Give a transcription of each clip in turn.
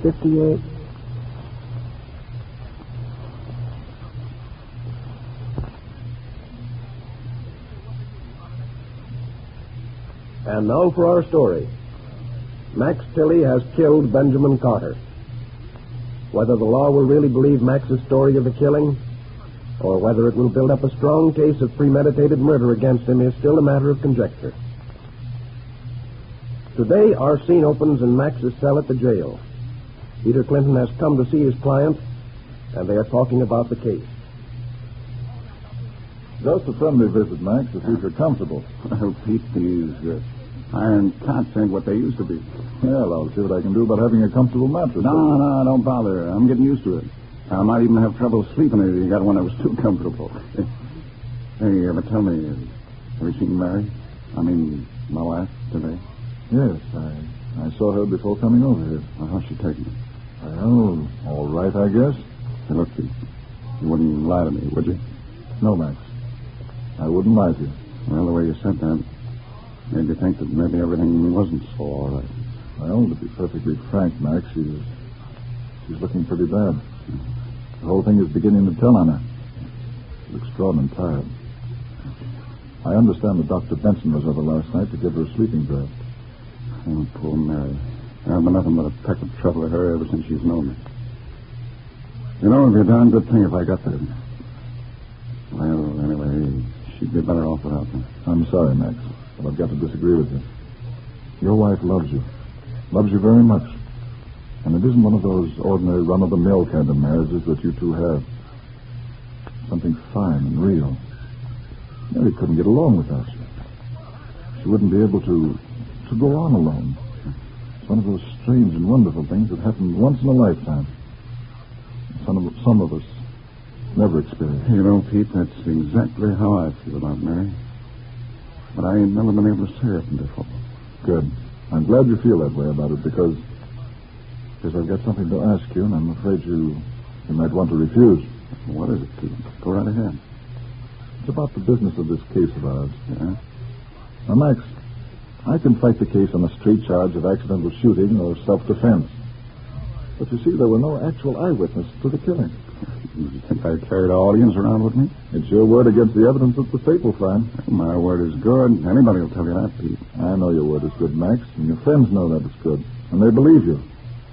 58. And now for our story. Max Tilley has killed Benjamin Carter. Whether the law will really believe Max's story of the killing, or whether it will build up a strong case of premeditated murder against him, is still a matter of conjecture. Today, our scene opens in Max's cell at the jail. Peter Clinton has come to see his client, and they are talking about the case. Just a friendly visit, Max, to see if you're comfortable. Well, Pete, these iron cots ain't what they used to be. Well, I'll see what I can do about having a comfortable mattress. No, don't bother. I'm getting used to it. I might even have trouble sleeping if you got one that was too comfortable. Hey, but tell me, have you seen Mary? I mean, my wife, today? Yes, I saw her before coming over here. Well, how's she taking it? Well, all right, I guess. Hey, look, Pete, you wouldn't lie to me, would you? No, Max. I wouldn't lie to you. Well, the way you said that made me think that maybe everything wasn't so all right. Well, to be perfectly frank, Max, she's looking pretty bad. The whole thing is beginning to tell on her. She looks drawn and tired. I understand that Dr. Benson was over last night to give her a sleeping draught. Oh, poor Mary. I've been nothing but a peck of trouble with her ever since she's known me. You know, it'd be a darn good thing if I got there. Well, anyway, she'd be better off without me. I'm sorry, Max, but I've got to disagree with you. Your wife loves you. Loves you very much. And it isn't one of those ordinary run-of-the-mill kind of marriages that you two have. Something fine and real. Mary couldn't get along without you. She wouldn't be able to go on alone. It's one of those strange and wonderful things that happen once in a lifetime. Some of us never experience. You know, Pete, that's exactly how I feel about Mary. But I ain't never been able to say it before. Good. I'm glad you feel that way about it because I've got something to ask you, and I'm afraid you might want to refuse. What is it, Pete? Go right ahead. It's about the business of this case of ours. Yeah? Now, Max, I can fight the case on a straight charge of accidental shooting or self-defense. But you see, there were no actual eyewitnesses to the killing. You think I carried an audience around with me? It's your word against the evidence that the state will find. My word is good. Anybody will tell you that, Pete. I know your word is good, Max, and your friends know that it's good, and they believe you.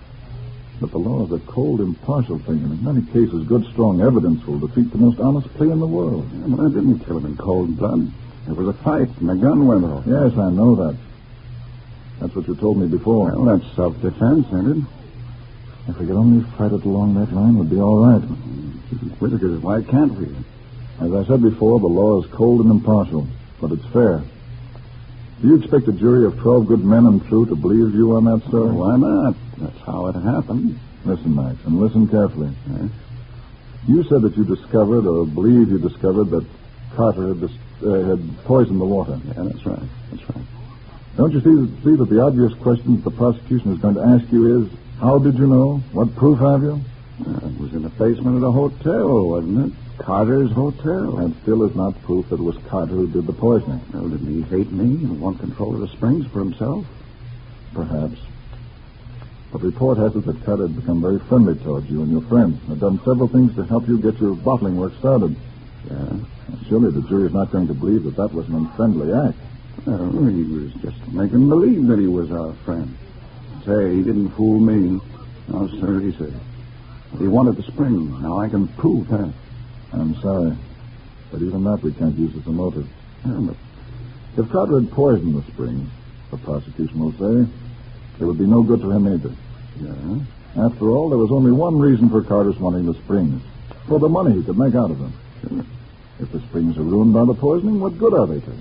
But the law is a cold, impartial thing, and in many cases, good, strong evidence will defeat the most honest plea in the world. Yeah, but I didn't kill him in cold blood. There was a fight, and a gun went off. Yes, I know that. That's what you told me before. Well, that's self-defense, ain't it? If we could only fight it along that line, we'd be all right. Whitakers, why can't we? As I said before, the law is cold and impartial, but it's fair. Do you expect a jury of 12 good men and true to believe you on that story? Why not? That's how it happened. Listen, Max, and listen carefully. Yes? You said that you discovered, or believe you discovered, that Carter had poisoned the water. Yeah, that's right. That's right. Don't you see that the obvious question that the prosecution is going to ask you is, how did you know? What proof have you? It was in the basement of the hotel, wasn't it? Carter's hotel. That still is not proof that it was Carter who did the poisoning. Well, didn't he hate me and want control of the springs for himself? Perhaps. But report has it that Carter had become very friendly towards you and your friends, and had done several things to help you get your bottling work started. Yeah? Surely the jury is not going to believe that that was an unfriendly act. Well, he was just making believe that he was our friend. Say, he didn't fool me. No, sir, he said. He wanted the spring. Now I can prove that. I'm sorry, but even that we can't use as a motive. Yeah, but if Carter had poisoned the spring, the prosecution will say, it would be no good to him either. Yeah? After all, there was only one reason for Carter's wanting the springs. For the money he could make out of them. Sure. If the springs are ruined by the poisoning, what good are they to him?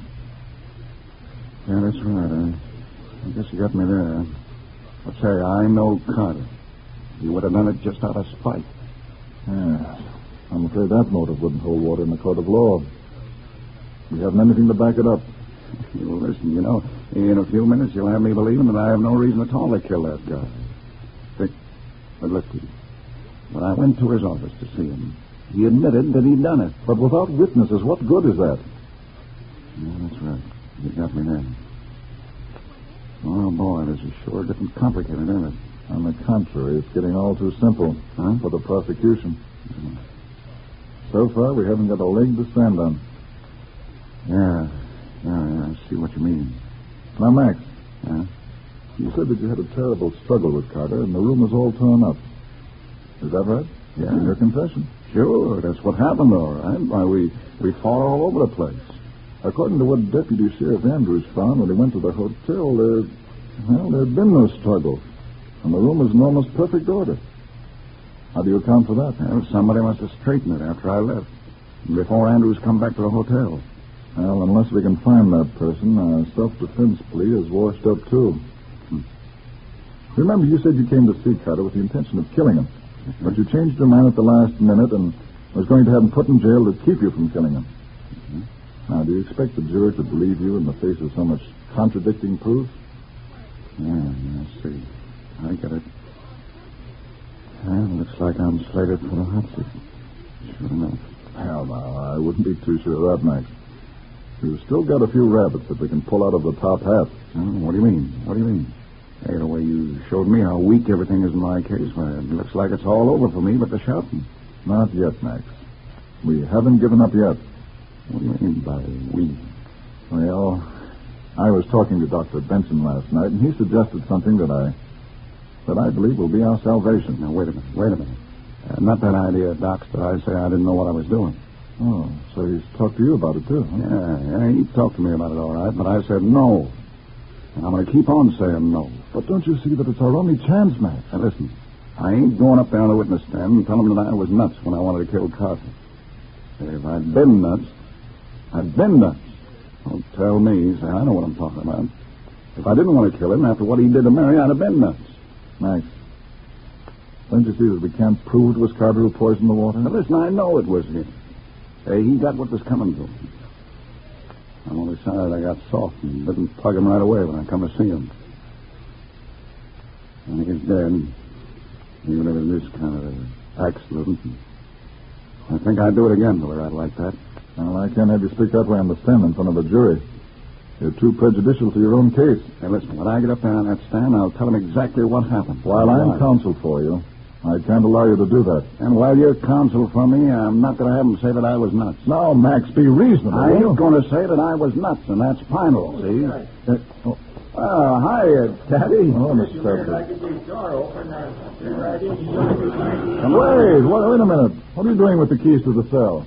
Yeah, that's right. I guess you got me there. But say, I know Carter. He would have done it just out of spite. Yes. I'm afraid that motive wouldn't hold water in the court of law. We haven't anything to back it up. Well, listen, you know, in a few minutes you'll have me believing that I have no reason at all to kill that guy. But listen, when I went to his office to see him, he admitted that he'd done it. But without witnesses, what good is that? Yeah, that's right. You got me there. Oh, boy, this is sure getting complicated, isn't it? On the contrary, it's getting all too simple for the prosecution. So far, we haven't got a leg to stand on. Yeah, I see what you mean. Now, Max, Yeah? you said that you had a terrible struggle with Carter, and the room was all torn up. Is that right? Yeah. In your confession? Sure, that's what happened, all right. Why, we fought all over the place. According to what Deputy Sheriff Andrews found when he went to the hotel, there had been no struggle, and the room was in almost perfect order. How do you account for that? Well, somebody must have straightened it after I left, before Andrews come back to the hotel. Well, unless we can find that person, our self-defense plea is washed up, too. Remember, you said you came to see Carter with the intention of killing him, but you changed your mind at the last minute and was going to have him put in jail to keep you from killing him. Now, do you expect the jury to believe you in the face of so much contradicting proof? Yeah, I see. I get it. Well, looks like I'm slated for the hot seat. Sure enough. Hell, no, I wouldn't be too sure of that, Max. You've still got a few rabbits that we can pull out of the top hat. What do you mean? Hey, the way you showed me how weak everything is in my case, well, it looks like it's all over for me but the shouting. Not yet, Max. We haven't given up yet. What do you mean by we? Well, I was talking to Dr. Benson last night, and he suggested something that I believe will be our salvation. Now, wait a minute. Not that idea, Doc, that I say I didn't know what I was doing. Oh, so he's talked to you about it, too, huh? Yeah, he talked to me about it, all right, but I said no. And I'm going to keep on saying no. But don't you see that it's our only chance, Max? Now, listen, I ain't going up there on the witness stand and telling them that I was nuts when I wanted to kill Carter. If I'd been nuts, I'd been nuts. Don't tell me. Say, I know what I'm talking about. If I didn't want to kill him after what he did to Mary, I'd have been nuts. Max, don't you see that we can't prove it was Carter who poisoned the water? Now, listen, I know it was him. Hey, he got what was coming to him. I'm only sorry I got soft and didn't plug him right away when I come to see him. And he's dead, even if it is kind of an accident. I think I'd do it again, Miller. I'd like that. Well, I can't have you speak that way on the stand in front of a jury. You're too prejudicial to your own case. Hey, listen, when I get up there on that stand, I'll tell him exactly what happened. While I'm counsel for you, I can't allow you to do that. And while you're counsel for me, I'm not going to have him say that I was nuts. Now, Max, be reasonable. I ain't going to say that I was nuts, and that's final, see? Hi, Daddy. Oh, Mr. Pepper. Wait, Wait a minute. What are you doing with the keys to the cell?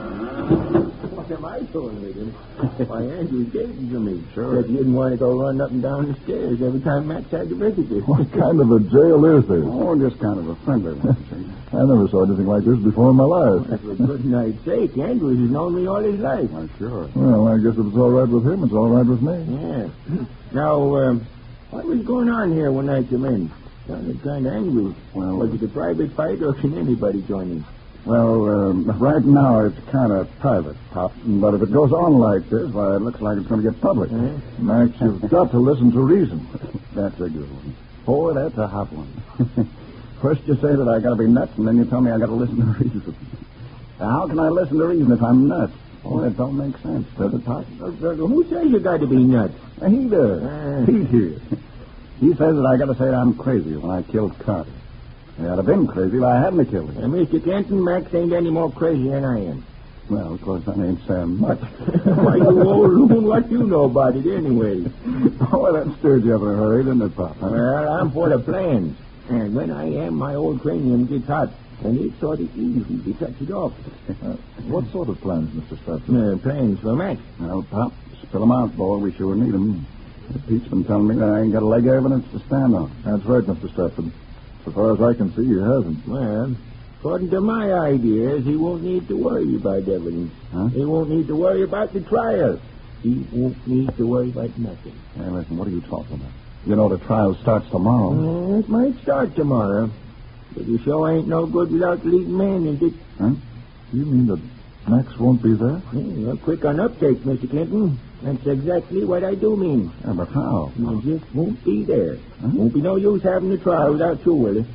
What am I doing with him? Why, Andrew gave them to me. Sure. Said he didn't want to go running up and down the stairs every time Max had to visit you. What kind of a jail is this? Oh, just kind of a friendly one, see? I never saw anything like this before in my life. For goodness sake, Andrews has known me all his life. Why, sure. Well, I guess if it's all right with him, it's all right with me. Yeah. Now, what was going on here when I came in? Sounded kind of angry. Well, was it a private fight, or can anybody join in? Well, right now it's kind of private, Pop. But if it goes on like this, why, it looks like it's going to get public. Max, you've got to listen to reason. That's a good one. Boy, that's a hot one. First you say that I got to be nuts, and then you tell me I got to listen to reason. How can I listen to reason if I'm nuts? Oh, that don't make sense, does it, Pop? Who says you got to be nuts? He does. Pete here. He says that I got to say I'm crazy when I killed Carter. I'd have been crazy if I hadn't killed him. Mr. Kenton, Max ain't any more crazy than I am. Well, of course, that ain't saying much. Why, you old loon, what you know about it anyway? Oh, that stirred you up in a hurry, didn't it, Pop? Huh? Well, I'm for the plans. And when I am, my old cranium gets hot. And it's sort of easy to touch it off. What sort of plans, Mr. Stratton? Plans for Max. Well, Pop, spill them out, boy. We sure need them. Pete's been telling me that I ain't got a leg of evidence to stand on. That's right, Mr. Stratford. So far as I can see, he hasn't. Well, according to my ideas, he won't need to worry about evidence. Huh? He won't need to worry about the trial. He won't need to worry about nothing. Hey, listen, what are you talking about? You know the trial starts tomorrow. It might start tomorrow. But the show ain't no good without the leading man, is it? Huh? You mean that Max won't be there? You're quick on uptake, Mr. Clinton. That's exactly what I do mean. Yeah, but how? He just won't be there. Huh? Won't be no use having a trial without you, Willie.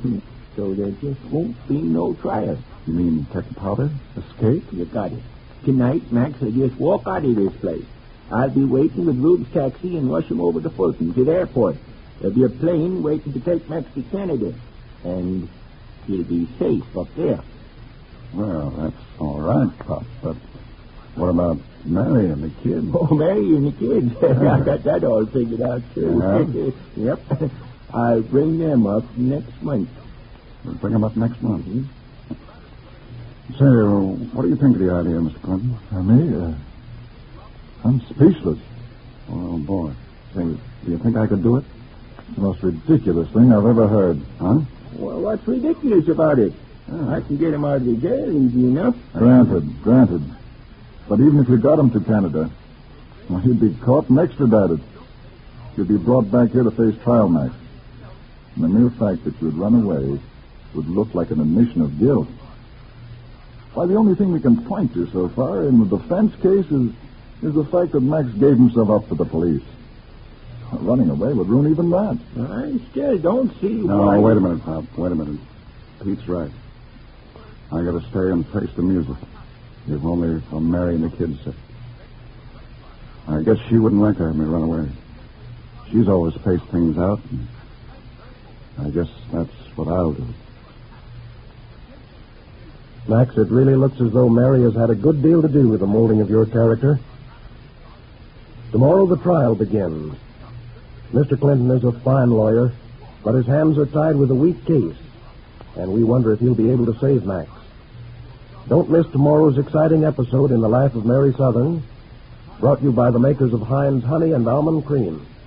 So there just won't be no trial. You mean take the powder? Escape? You got it. Tonight, Max will just walk out of this place. I'll be waiting with Rube's taxi and rush him over to Fulton, to the airport. There'll be a plane waiting to take Max to Canada, and he'll be safe up there. Well, that's all right, Pop, but what about Mary and the kid? Oh, Mary and the kids. I got that all figured out, too. Yeah? Yep. I'll bring them up next month. We'll bring them up next month. Say, what do you think of the idea, Mr. Clinton? Me? I'm speechless. Oh, boy. Say, do you think I could do it? It's the most ridiculous thing I've ever heard. Huh? Well, what's ridiculous about it? I can get him out of the jail easy enough. Granted. But even if you got him to Canada, well, he'd be caught and extradited. You'd be brought back here to face trial, Max. And the mere fact that you'd run away would look like an admission of guilt. Why, the only thing we can point to so far in the defense case is the fact that Max gave himself up to the police. Running away would ruin even that. I still don't see No, why... wait a minute, Pop. Wait a minute. Pete's right. I got to stay and face the music. If only for Mary and the kids' sake. I guess she wouldn't like to have me run away. She's always paced things out. And I guess that's what I'll do. Max, it really looks as though Mary has had a good deal to do with the molding of your character. Tomorrow the trial begins. Mr. Clinton is a fine lawyer, but his hands are tied with a weak case, and we wonder if he'll be able to save Max. Don't miss tomorrow's exciting episode in the life of Mary Southern, brought to you by the makers of Heinz Honey and Almond Cream.